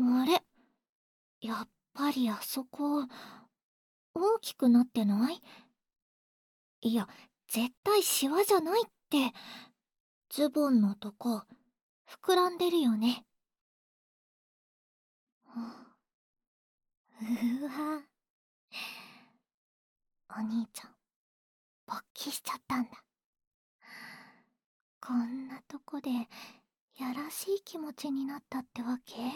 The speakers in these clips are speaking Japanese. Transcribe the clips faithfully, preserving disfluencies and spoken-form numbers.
あれ、やっぱりあそこ、大きくなってない？いや、絶対シワじゃないって。ズボンのとこ、膨らんでるよね。うわ、お兄ちゃん、勃起しちゃったんだ。こんなとこで、やらしい気持ちになったってわけ？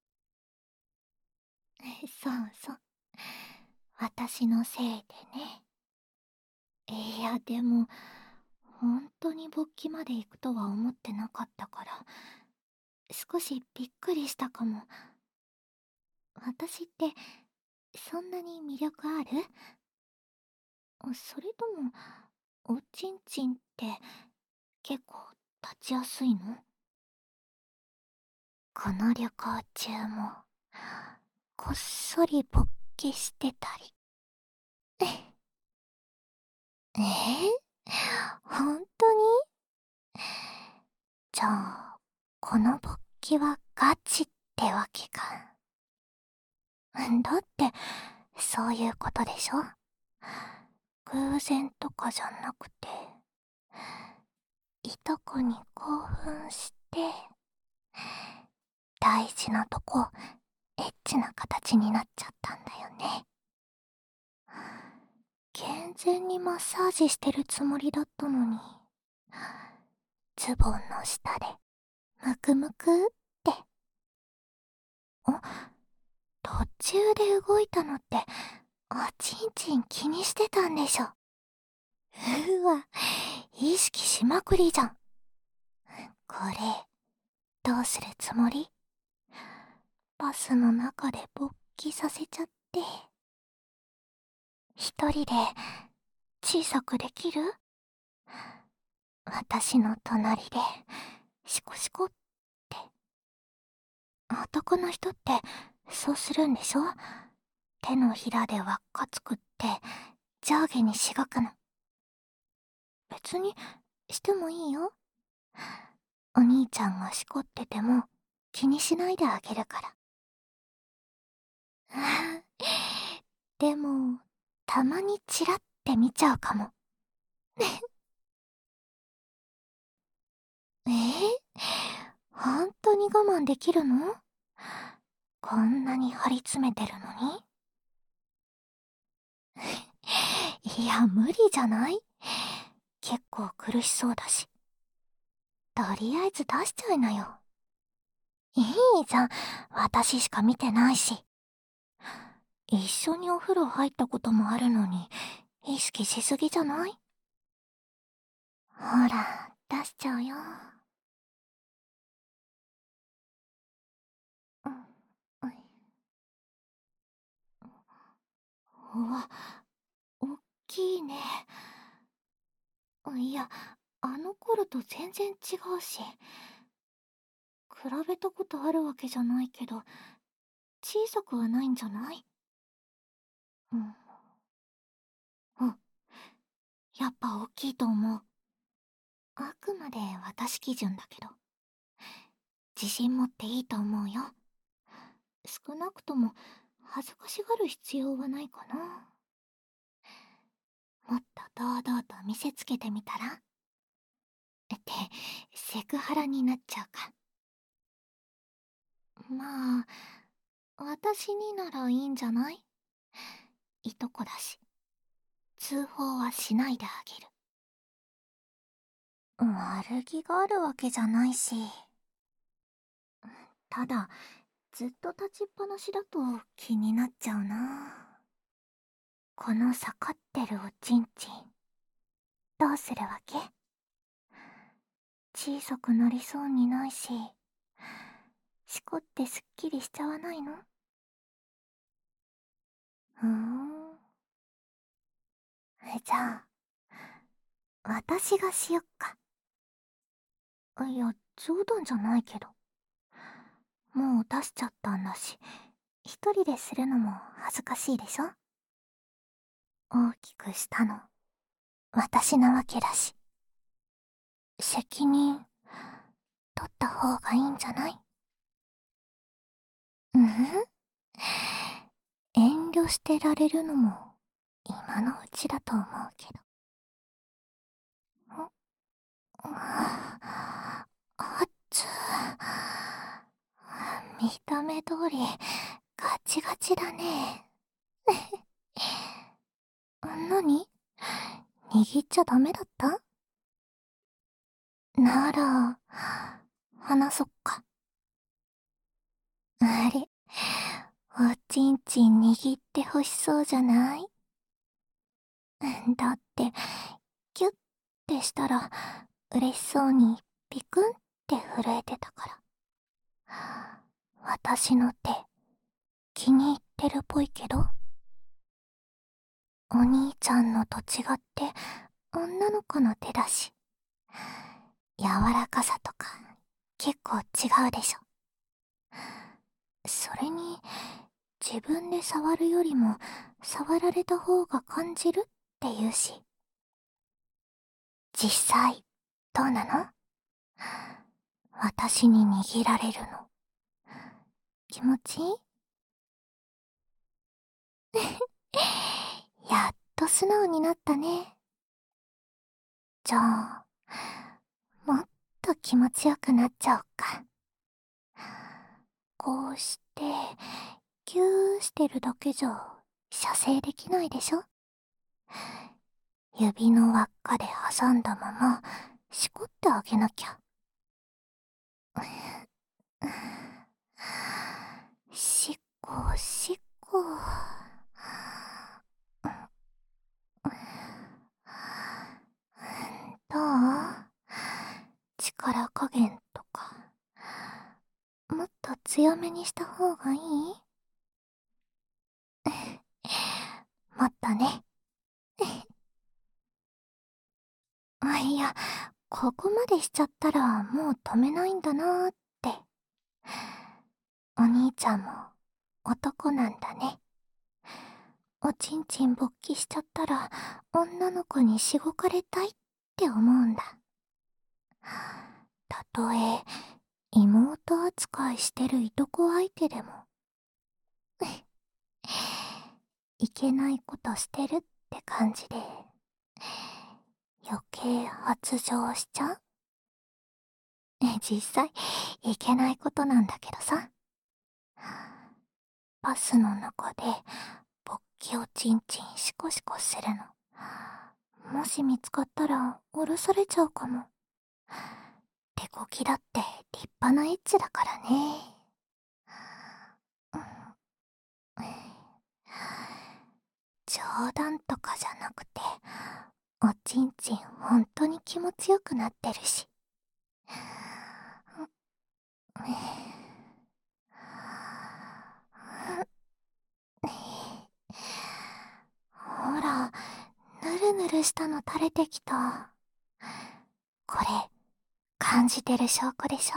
そうそう。私のせいでね。いや、でも、本当に勃起まで行くとは思ってなかったから、少しびっくりしたかも。私って、そんなに魅力ある？それとも、おちんちんって結構立ちやすいの？この旅行中も、こっそり勃起してたり。ええ本当に？じゃあ、この勃起はガチってわけか。だって、そういうことでしょ？偶然とかじゃなくて、いとこに興奮して、大事なとこ、エッチな形になっちゃったんだよね。健全にマッサージしてるつもりだったのに、ズボンの下で、むくむくって。あ、途中で動いたのって、おちんちん気にしてたんでしょ。うわ、意識しまくりじゃん。これ、どうするつもり？バスの中で勃起させちゃって、一人で小さくできる？私の隣で、シコシコって。男の人って、そうするんでしょ？手のひらで輪っか作って、上下にしごくの。別に、してもいいよ。お兄ちゃんがしこってても、気にしないであげるから。でも、たまにチラって見ちゃうかも。えー、本当に我慢できるの？こんなに張り詰めてるのに？いや、無理じゃない？結構苦しそうだし。とりあえず出しちゃいなよ。いいじゃん、私しか見てないし。一緒にお風呂入ったこともあるのに、意識しすぎじゃない？ほら、出しちゃうよ。うん、うん。うわ、おっきいね。いや、あの頃と全然違うし。比べたことあるわけじゃないけど、小さくはないんじゃない？うん。うん。やっぱ大きいと思う。あくまで私基準だけど。自信持っていいと思うよ。少なくとも恥ずかしがる必要はないかな。もっと堂々と見せつけてみたら？って、セクハラになっちゃうか。まあ、私にならいいんじゃない？いとこだし、通報はしないであげる。悪気があるわけじゃないし。ただ、ずっと立ちっぱなしだと気になっちゃうな。この下がってるおちんちん、どうするわけ？小さくなりそうにないし、しこってすっきりしちゃわないの？ふーん。じゃあ、私がしよっか。いや、冗談じゃないけど。もう出しちゃったんだし、一人でするのも恥ずかしいでしょ？大きくしたの、私なわけだし。責任、取った方がいいんじゃない？ うん遠慮してられるのも今のうちだと思うけど。あっつ見た目通りガチガチだね。何握っちゃダメだった？なら、話そっか。あれ、おちんちん握ってほしそうじゃない？だって、キュッてしたら、嬉しそうにピクンって震えてたから。私の手、気に入ってるっぽいけど。お兄ちゃんのと違って女の子の手だし、柔らかさとか結構違うでしょ。それに、自分で触るよりも触られた方が感じるって言うし。実際、どうなの？私に握られるの。気持ちいい？やっと素直になったね。じゃあ、もっと気持ちよくなっちゃおっか。こうして、ギューしてるだけじゃ、射精できないでしょ？指の輪っかで挟んだまま、しこってあげなきゃ。しっこ、しっこ。どう？力加減とか。もっと強めにした方がいい？もっとね。あ、いや、ここまでしちゃったらもう止めないんだなーって。お兄ちゃんも男なんだね。おちんちん勃起しちゃったら女の子にしごかれたいって思うんだ。たとえ妹扱いしてるいとこ相手でもいけないことしてるって感じで余計発情しちゃう？実際いけないことなんだけどさ。バスの中で勃起をちんちんシコシコするの。もし見つかったら降ろされちゃうかも。手こきだって立派なエッチだからね。冗談とかじゃなくて、おちんちんほんとに気持ちよくなってるし。ほら、ぬるぬるしたの垂れてきた。これ、感じてる証拠でし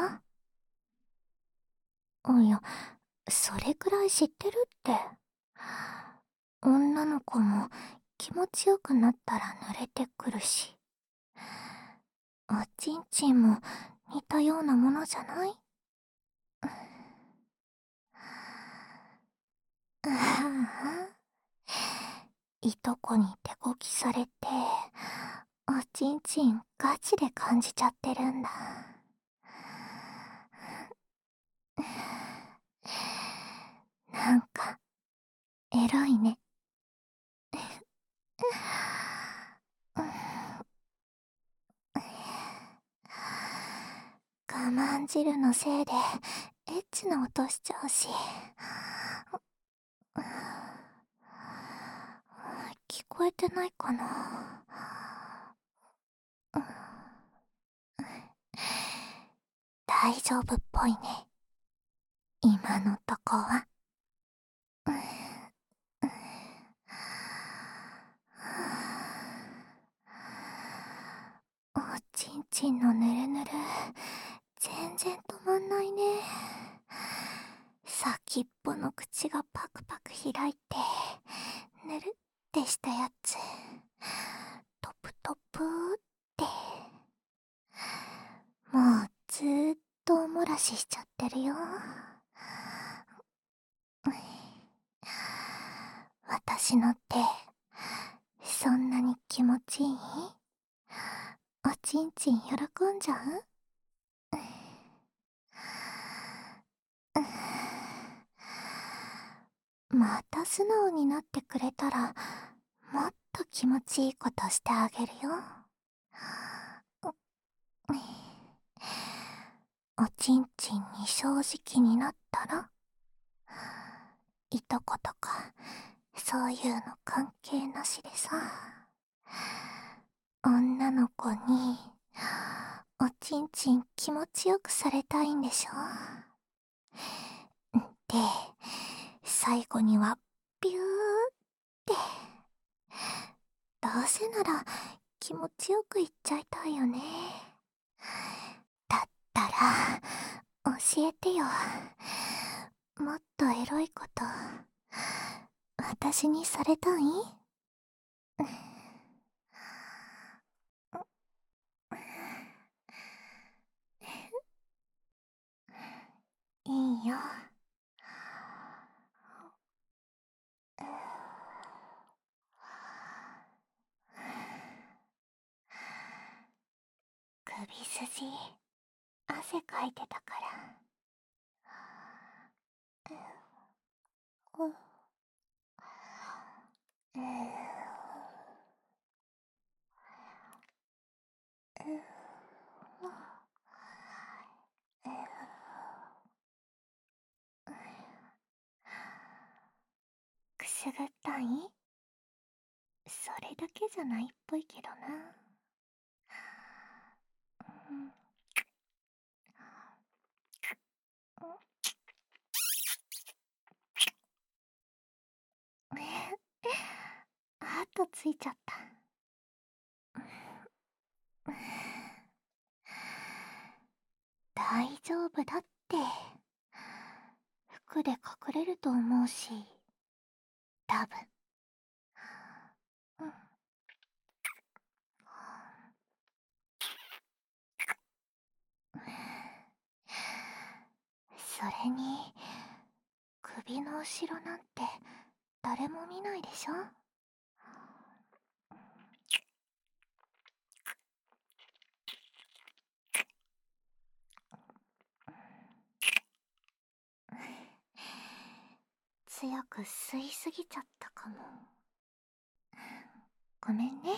ょ？いや、それくらい知ってるって。女の子も気持ちよくなったら濡れてくるし。おちんちんも似たようなものじゃない？ああ、いとこに手こきされて、おちんちんガチで感じちゃってるんだ。なんか、エロいね。我慢汁のせいで、エッチな音しちゃうし。聞こえてないかな？大丈夫っぽいね。今のとこは。おちんちんのぬるぬる、全然止まんないね。先っぽの口がパクパク開いて、ぬるってしたやつ。トプトプーって。もうずーっとおもらししちゃってるよ。 私のってそんなに気持ちいい？おちんちん喜んじゃう？また素直になってくれたらもっと気持ちいいことしてあげるよ。おちんちんに正直になったら、いとことかそういうの関係なしでさ、女の子におちんちん気持ちよくされたいんでしょ？で、最後にはビューって、どうせなら気持ちよく言っちゃいたいよね。だったら教えてよ。もっとエロいこと私にされたい？いいよ。首筋汗かいてたから。うん、うん、くすぐったい？それだけじゃないっぽいけどな。うん、あとついちゃった。大丈夫だって。服で隠れると思うし、多分。うん、それに、首の後ろなんて誰も見ないでしょ？強く吸いすぎちゃったかも。ごめんね。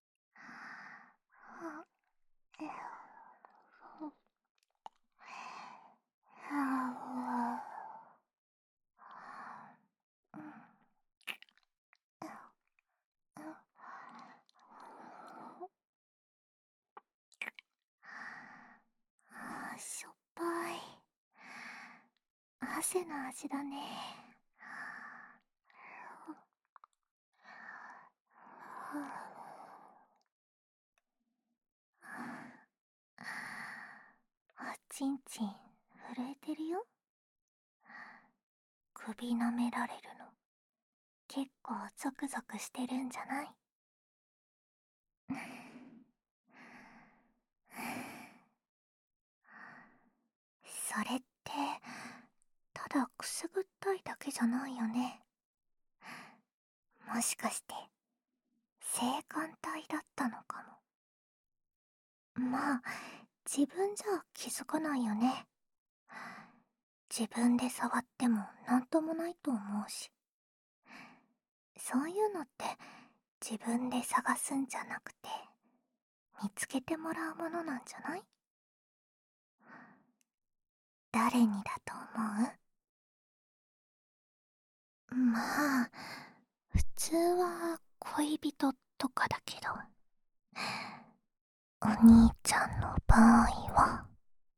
しょっぱい。汗の味だね。おちんちん震えてるよ。首舐められるの結構ゾクゾクしてるんじゃない？それってただくすぐったいだけじゃないよね。もしかして性感帯だったのかも。まあ自分じゃ気づかないよね。自分で触ってもなんともないと思うし。そういうのって自分で探すんじゃなくて見つけてもらうものなんじゃない？誰にだと思う？まあ普通は恋人とかだけど、お兄ちゃんの場合は、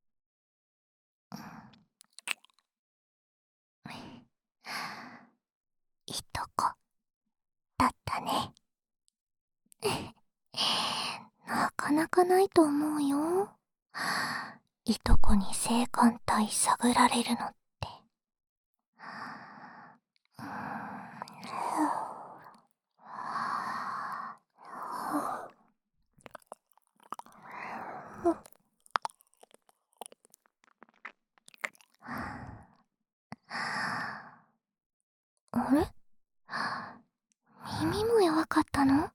いとこだったね。なかなかないと思うよ。いとこに性感帯探られるのって。うーん、あれ？ かったの？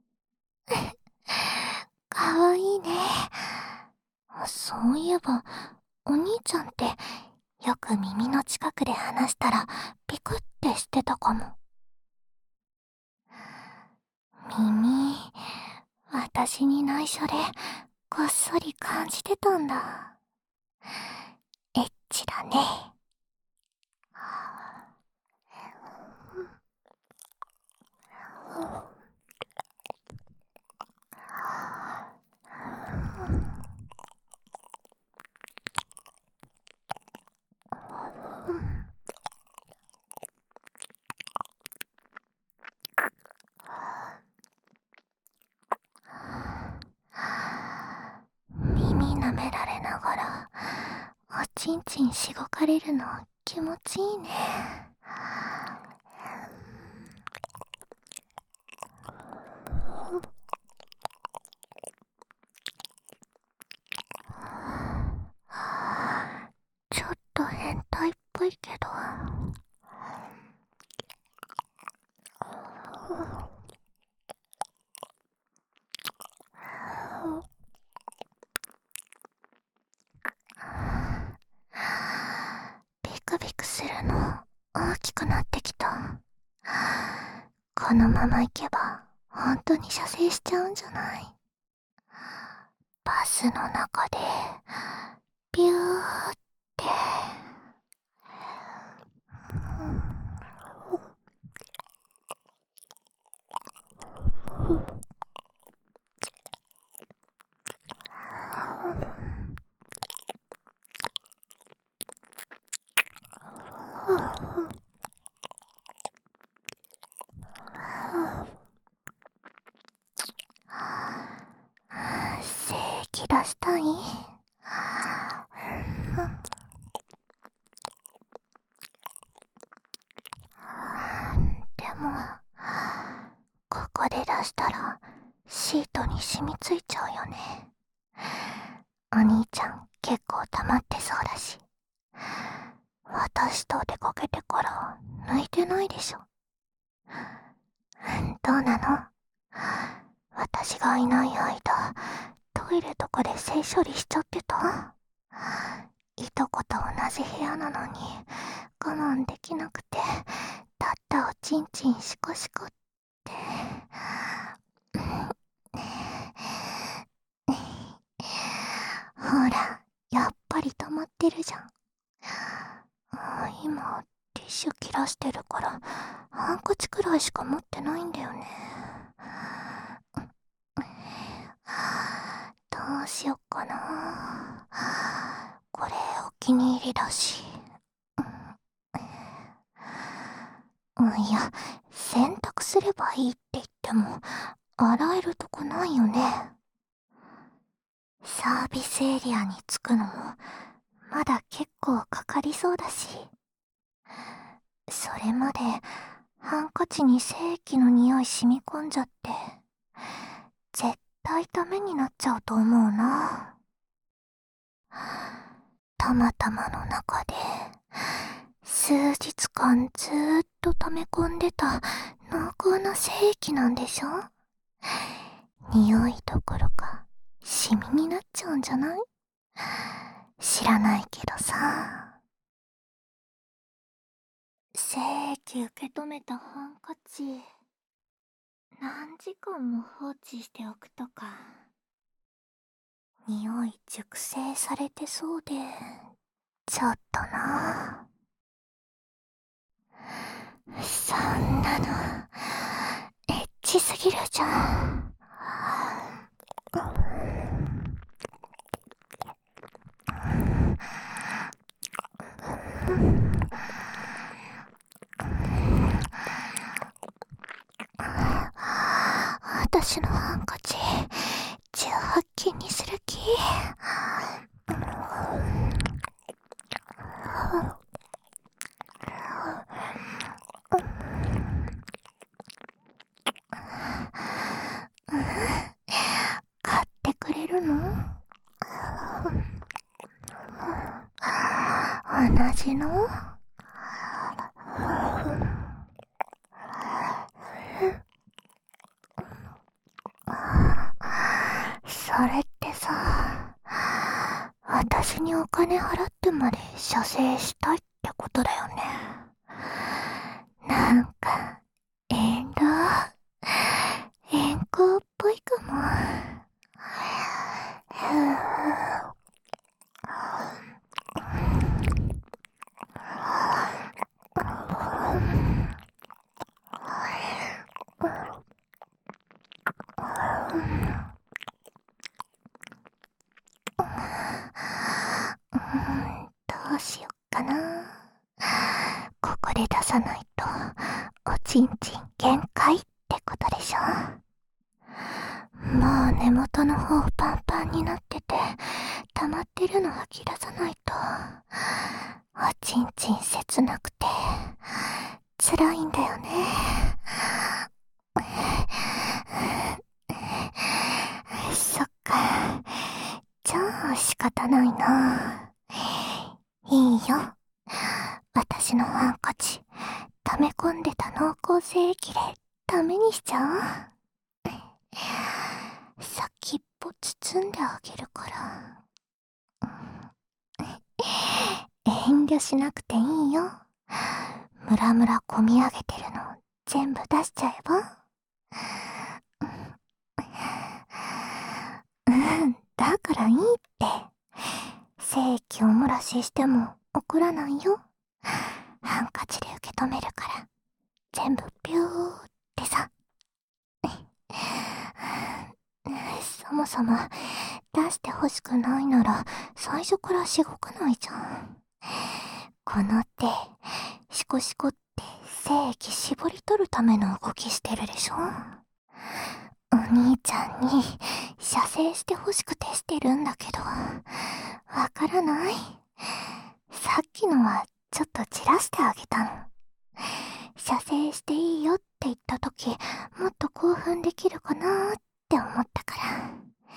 かわいいね。そういえば、お兄ちゃんってよく耳の近くで話したらピクってしてたかも。耳、私に内緒でこっそり感じてたんだ。エッチだね。耳舐められながらおちんちんしごかれるの気持ちいいね。ちょっと変態っぽいけど、ビクビクするの大きくなってきた。このままいけば本当に射精しちゃうんじゃない？バスの中でビューって、精液出したい？でもここで出したらシートに染みついちゃうよね。お兄ちゃん結構溜まってそうだし、私と出かけてから抜いてないでしょ。どうなの？私がいない間トイレとかで性処理しちゃってた？いとこと同じ部屋なのに我慢できなくて、たったおちんちんシコシコって。ほら、やっぱり溜まってるじゃん。今ティッシュ切らしてるからハンカチくらいしか持ってないんだよね。どうしよっかな。これお気に入りだし。いや、洗濯すればいいって言っても洗えるとこないよね。サービスエリアに着くのもまだ結構かかりそうだし、それまでハンカチに精液の匂い染み込んじゃって絶対ダメになっちゃうと思うな。たまたまの中で数日間ずーっと溜め込んでた濃厚な精液なんでしょ？匂いどころかシミになっちゃうんじゃない？知らないけどさ。精液受け止めたハンカチ何時間も放置しておくとか、匂い熟成されてそうでちょっとな。そんなのエッチすぎるじゃん。私のハンカチじゅうはっきんにする気？買ってくれるの？同じの？ それってさ、私にお金払ってまで射精したいってことだよね。なんか、遠慮、遠行っぽいかも。どうしよっかな。ここで出さないとおちんちん限界ってことでしょ。もう根元の方パンパンになってて溜まってるの吐き出さないとおちんちん切なくて辛いんだよね。そっか、じゃあ仕方ないな。いいよ、私のハンカチ溜め込んでた濃厚精液でダメにしちゃう。先っぽ包んであげるから。遠慮しなくていいよ。ムラムラこみ上げてるの全部出しちゃえば。うん、だからいいって。精液を漏らししても怒らないよ。ハンカチで受け止めるから。全部ピューってさ。そもそも出してほしくないなら最初からしごかないじゃん。この手シコシコって精液絞り取るための動きしてるでしょ。お兄ちゃんに射精してほしくてしてるんだけど、わからない？さっきのはちょっとじらしてあげたの。射精していいよって言った時もっと興奮できるかなーって思ったから。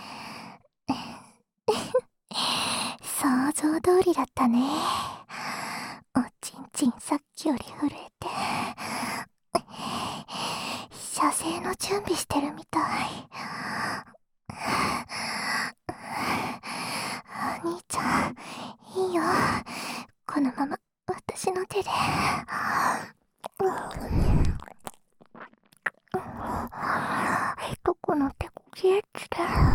想像通りだったね。おちんちんさっきより震えて射精の準備してるみたい。お兄ちゃんいいよ、このまま私の手で。どこの手こきエッチで。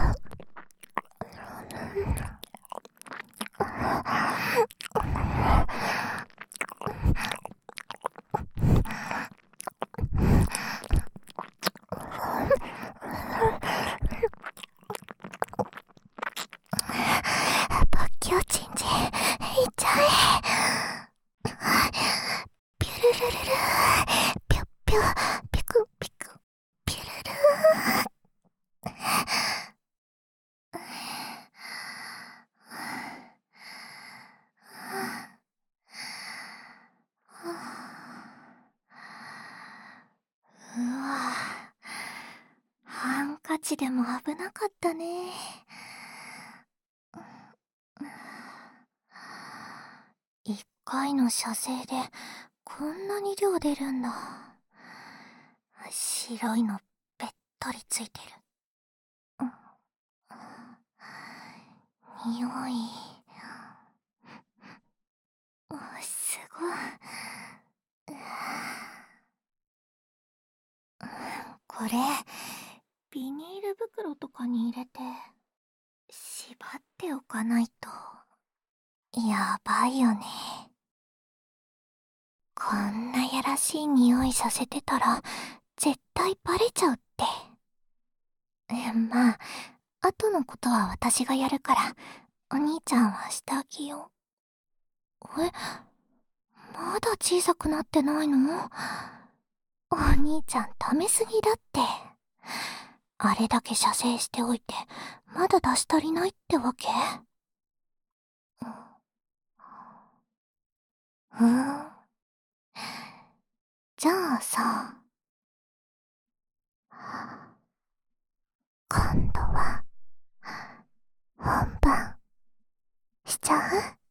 バッキオチンジいっちゃえ。ピュルルルルピュッピュピクピクピュルル。うわ、ハンカチでも危なかったね。一回の射精でこんなに量出るんだ。白いのべったりついてる。匂い、すごい。これビニール袋とかに入れて縛っておかないとやばいよね。こんなやらしい匂いさせてたら絶対バレちゃうって。えまあ後のことは私がやるからお兄ちゃんはしてあげよう。え、まだ小さくなってないの？お兄ちゃんダメすぎだって。あれだけ射精しておいてまだ出し足りないってわけ？うん。じゃあさ、今度は本番しちゃう？